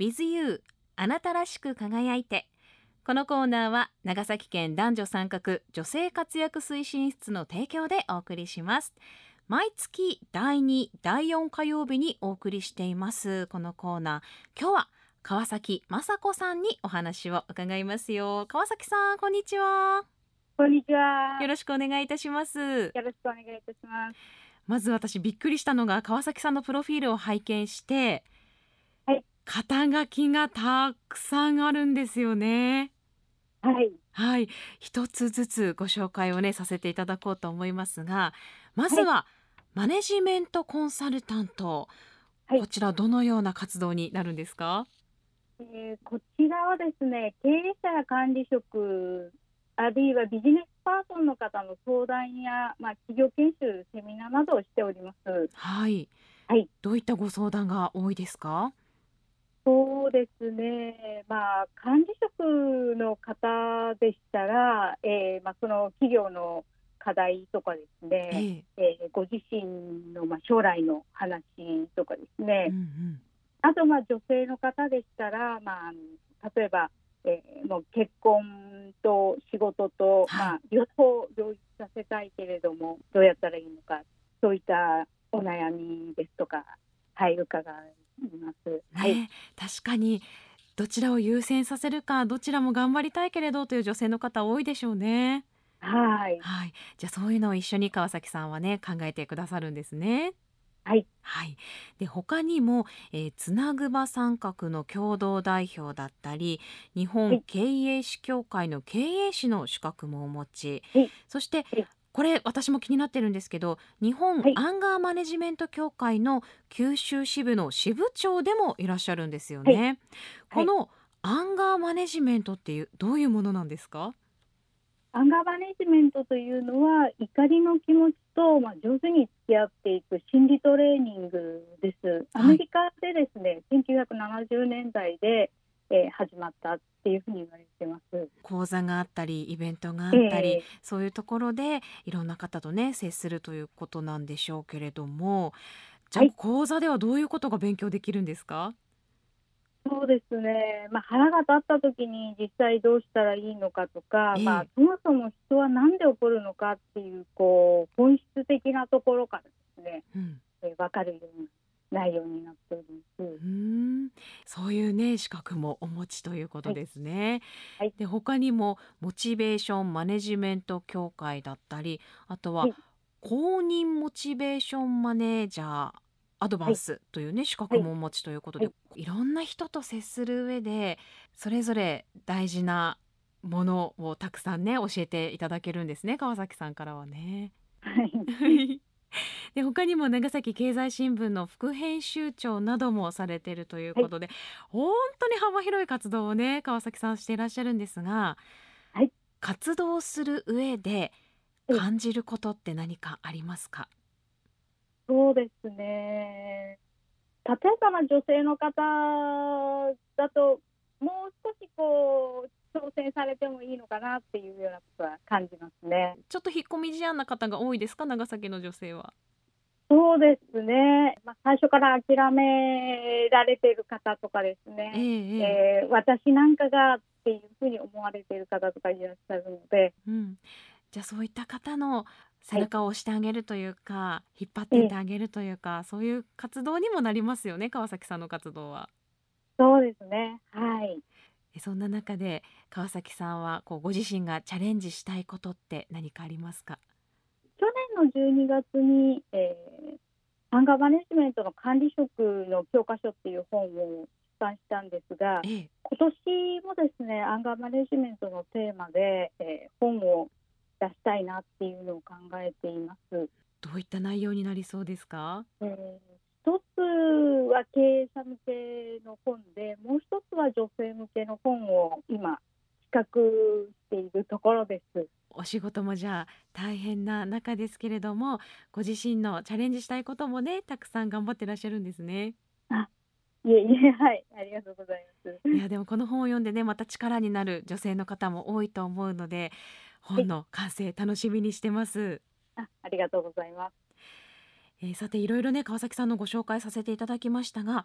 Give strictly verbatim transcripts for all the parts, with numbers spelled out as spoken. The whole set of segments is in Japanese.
with you あなたらしく輝いて。このコーナーは長崎県男女参画女性活躍推進室の提供でお送りします。毎月だいに、だいよん火曜日にお送りしていますこのコーナー。今日は川崎雅子さんにお話を伺いますよ。川崎さん、こんにちは。 こんにちは。 よろしくお願いいたします。 よろしくお願いいたします。 まず私びっくりしたのが川崎さんのプロフィールを拝見して、 はい、 肩書きがたくさんあるんですよね。 はい、 はい、一つずつご紹介をねさせていただこうと思いますが、まずはマネジメントコンサルタント、 はい、 こちらどのような活動になるんですか？ えー、こちらはですね、経営者や管理職あるいはビジネスパーソンの方の相談や、まあ、企業研修、セミナーなどをしております。 はい、 はい、 どういったご相談が多いですか？ そうですね、まあ、管理職の方でしたら、えーまあ、その企業の課題とかですね、 ええ、 えーご自身の、まあ、将来の話とかですね、 うんうん、 あとまあ女性の方でしたら、まあ、あの例えば、えーもう結婚と仕事と、 はい、 まあ、両方両立させたいけれどもどうやったらいいのか、そういったお悩みですとか、はい、伺います。はい、 ね、確かにどちらを優先させるか、どちらも頑張りたいけれどという女性の方多いでしょうね。 はい、 はい、じゃあそういうのを一緒に川崎さんはね考えてくださるんですね。 はい、 はい、で他にも、えーつなぐば三角の共同代表だったり、日本はい、 経営士協会の経営士の資格もお持ち、 はい、 そしてはい、 これ私も気になってるんですけど、日本はい、 アンガーマネジメント協会の九州支部の支部長でもいらっしゃるんですよはい、 ね。 はい。 このアンガーマネジメントっていうどういうものなんですか？ アンガーマネジメントというのは怒りの気持ちと、まあ、上手に付き合っていく心理トレーニングです。アはい、 メリカでですね、せんきゅうひゃくななじゅうねんだいで、えー始まったっていうふうに言われてます。 講座があったりイベントがあえったり、 ーそういうところでいろんな方とね接するということなんでしょうけれども、じゃあはい、 講座ではどういうことが勉強できるんですか？ そうですね、まあ、腹が立った時に実際どうしたらいいのかとか、まあ、 ええ、 そもそも人は何で怒るのかっていう、こう本質的なところからですね、 うん、 えー分かるような内容になっております。 うーん、そういうね資格もお持ちということはい、 ですね。 はい、 で他にもモチベーションマネジメント協会だったり、あとははい、 公認モチベーションマネージャーアドバはい、 ンスというね資はい、 格もお持ちということで、 はい、 いろんな人と接する上でそれぞれ大事なものをたくさんね教えていただけるんですね、川崎さんからはね。 はい。 で他にも長崎経済新聞の副編集長などもされているというはい、 ことで、本当に幅広い活動をね川崎さんしていらっしゃるんですが、 はい、 活動する上ではい、 感じることって何かありますか？ そうですね。例えばまあ女性の方だと、もう少しこう挑戦されてもいいのかなっていうようなことは感じますね。 ちょっと引っ込み思案な方が多いですか、長崎の女性は？ そうですね。まあ、最初から諦められている方とかですえね。 えええ、 えー私なんかがっていうふうに思われている方とかいらっしゃるので、 うん、じゃあそういった方の背はい、 中を押してあげるというか引っ張っていってえーあげるというか、そういう活動にもなりますよね、川崎さんの活動は。 そうですね。はい。 えそんな中で川崎さんはこうご自身がチャレンジしたいことって何かありますか？ 去年のじゅうにがつに、えーアンガーマネジメントの管理職の教科書っていう本を出版したんですが、 ええ、 今年もですね、アンガーマネジメントのテーマで、えー本を出したいなっていうのを考えています。 どういった内容になりそうですか？ えー一つは経営者向けの本で、もう一つは女性向けの本を今企画しているところです。 お仕事もじゃあ大変な中ですけれども、ご自身のチャレンジしたいこともねたくさん頑張ってらっしゃるんですね。 あ、いえいえ、はい、ありがとうございます。 いやでもこの本を読んでねまた力になる女性の方も多いと思うので、 はい、 本の完成楽しみにしてます。 あ、ありがとうございます。 えーさていろいろね川崎さんのご紹介させていただきましたが、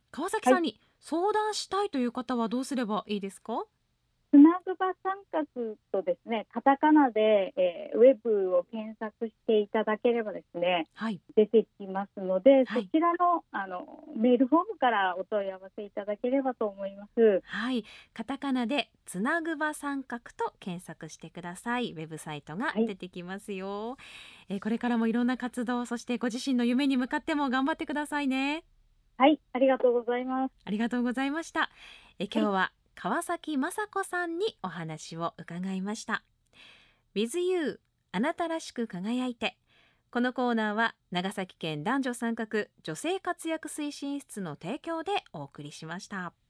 川崎さんに相談したいという方はどうすればいいですか？ つなぐば三角とですね、カタカナで、えーウェブを検索していただければですね、 はい、 出てきますので、 はいそちらの、あのメールフォームからお問い合わせいただければと思います。 はい、カタカナでつなぐば三角と検索してください。ウェブサイトがはい出てきますよ。えーこれからもいろんな活動、そしてご自身の夢に向かっても頑張ってくださいね。 はい、ありがとうございます。 ありがとうございました。え今日は川崎雅子さんにお話を伺いました。 With You あなたらしく輝いて。このコーナーは長崎県男女参画女性活躍推進室の提供でお送りしました。